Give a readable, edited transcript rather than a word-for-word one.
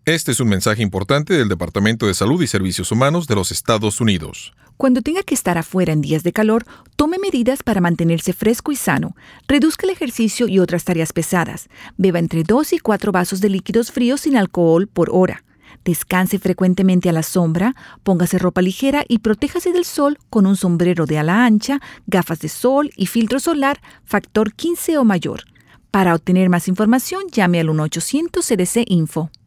Este es un mensaje importante del Departamento de Salud y Servicios Humanos de los Estados Unidos. Cuando tenga que estar afuera en días de calor, tome medidas para mantenerse fresco y sano. Reduzca el ejercicio y otras tareas pesadas. Beba entre 2 y 4 vasos de líquidos fríos sin alcohol por hora. Descanse frecuentemente a la sombra, póngase ropa ligera y protéjase del sol con un sombrero de ala ancha, gafas de sol y filtro solar factor 15 o mayor. Para obtener más información, llame al 1-800-CDC-INFO.